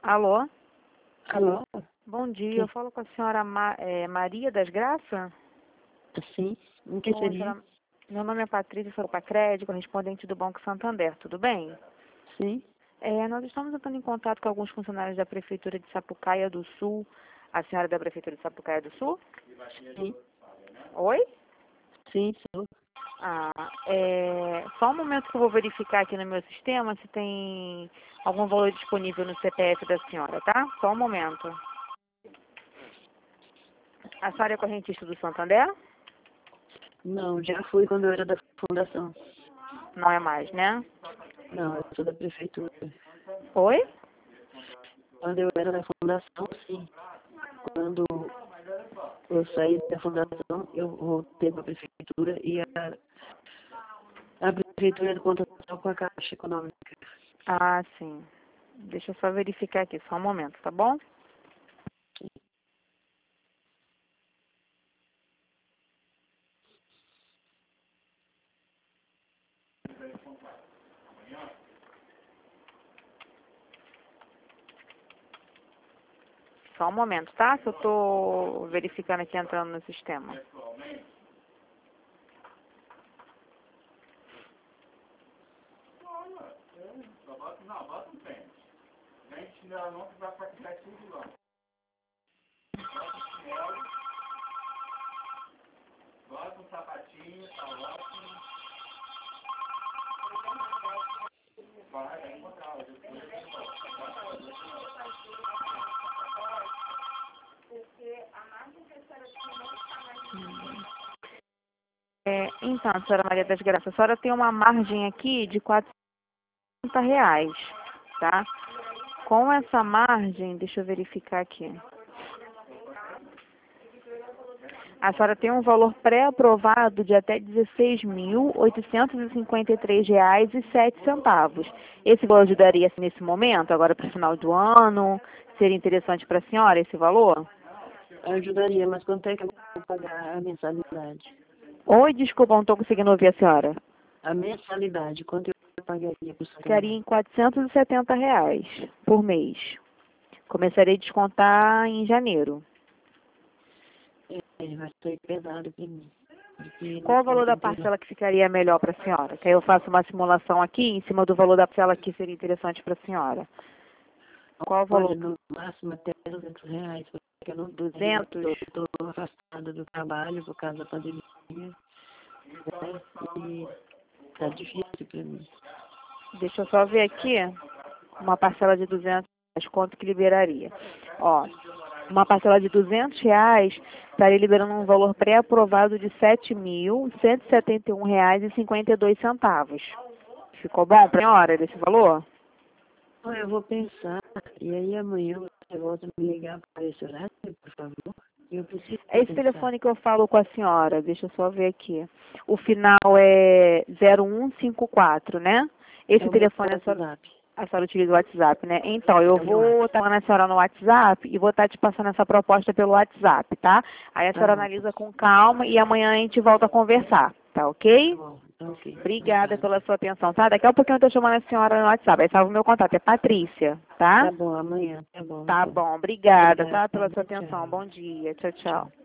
Alô? Alô? Bom dia, Quem? eu falo com a senhora Maria das Graças? Sim. Em que Oi, seria? senhora. Meu nome é Patrícia, sou Pacred, correspondente do Banco Santander, tudo bem? Sim. Nós estamos entrando em contato com alguns funcionários da Prefeitura de Sapucaia do Sul. A senhora é da Prefeitura de Sapucaia do Sul? Sim. Oi? Sim, sou. Só um momento que eu vou verificar aqui no meu sistema se tem algum valor disponível no CPF da senhora, tá? Só um momento. A senhora é correntista do Santander? Não, já fui quando eu era da fundação. Não é mais, né? Não, eu sou da prefeitura. Oi? Quando eu era da fundação, sim. Quando eu saí da fundação, eu voltei para a prefeitura e a prefeitura conta só com a Caixa Econômica. Ah, sim. Deixa eu só verificar aqui, só um momento, tá bom? Só um momento, tá? Que eu tô verificando aqui, entrando no sistema. Então, senhora Maria das Graças, a senhora tem uma margem aqui de R$ 400, tá? Com essa margem, deixa eu verificar aqui. A senhora tem um valor pré-aprovado de até R$ 16.853,07. Esse valor ajudaria nesse momento, agora para o final do ano? Seria interessante para a senhora esse valor? Ajudaria, mas quanto é que eu vou pagar a mensalidade? Oi, desculpa, não estou conseguindo ouvir a senhora. A mensalidade, quanto eu pagaria por Ficaria semana? em R$ 470 por mês. Começaria a descontar em janeiro. Vai ser pesado para mim. Porque Qual o não valor da tem parcela que ficaria melhor para a senhora? Que aí eu faço uma simulação aqui em cima do valor da parcela que seria interessante para a senhora. Qual o valor? Olha, no máximo até R$ 200, porque eu não tenho, 200? estou afastada do trabalho por causa da pandemia, né? E tá difícil para mim. Deixa eu só ver aqui uma parcela de R$ 200, quanto que liberaria. Ó, uma parcela de R$ 200 estaria liberando um valor pré-aprovado de R$ 7.171,52. Ficou bom para a senhora desse valor? Olha, eu vou pensar, e aí amanhã você volta a me ligar para esse horário, por favor. Eu preciso É esse pensar. telefone que eu falo com a senhora, deixa eu só ver aqui. O final é 0154, né? É Esse o meu telefone WhatsApp. a senhora utiliza o WhatsApp, né? Então, eu É o meu vou WhatsApp. estar na senhora no WhatsApp e vou estar te passando essa proposta pelo WhatsApp, tá? Aí a Tá senhora bom, analisa com calma e amanhã a gente volta a conversar, tá tá ok? bom. Tá ok. Obrigada Obrigada. pela sua atenção, tá? Daqui a pouquinho eu tô chamando a senhora no WhatsApp. Aí salva o meu contato, é Patrícia, tá? Tá bom, amanhã. Tá bom, Tá então. bom, obrigada, Obrigada. tá? Pela sua atenção. Tchau. Bom dia. Tchau, Tchau. tchau.